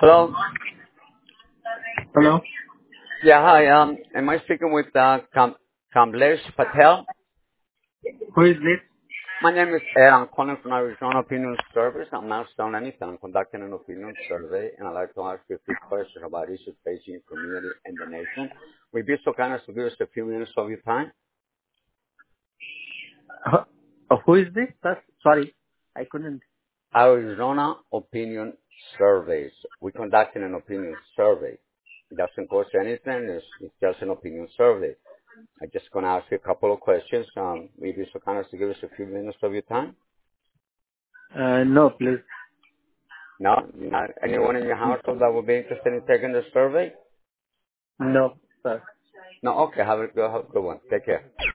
Hello. Hello? Yeah, hi. Am I speaking with Kamlesh Patel? Who is this? My name is Ed. I'm calling from Arizona Opinion Service. I'm not selling anything. I'm conducting an opinion survey, and I'd like to ask you a few questions about issues facing your community and the nation. Will you be so kind as to give us a few minutes of your time? Who is this? Sorry, I couldn't. Arizona Opinion Surveys. We're conducting an opinion survey. It doesn't cost you anything. It's just an opinion survey. I'm just going to ask you a couple of questions. Will you be so kind as to give us a few minutes of your time? No, please. No, not anyone in your household that would be interested in taking the survey? No, sir. No, okay, have a good one. Take care.